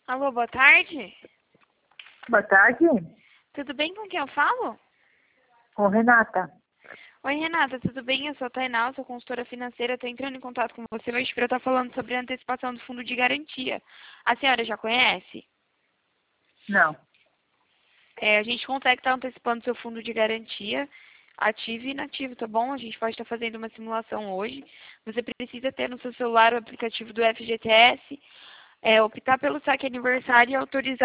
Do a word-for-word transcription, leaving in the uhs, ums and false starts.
Alô, boa tarde. Boa tarde, Tudo bem com quem eu falo? com Renata. Oi, Renata, tudo bem? Eu sou a Tainá, sou consultora financeira. Estou entrando em contato com você hoje para eu estar falando sobre a antecipação do fundo de garantia. A senhora já conhece? Não, É, a gente consegue estar antecipando seu fundo de garantia ativo e inativo, tá bom? A gente pode estar fazendo uma simulação hoje. Você precisa ter no seu celular o aplicativo do F G T S, é, optar pelo saque aniversário e autorizar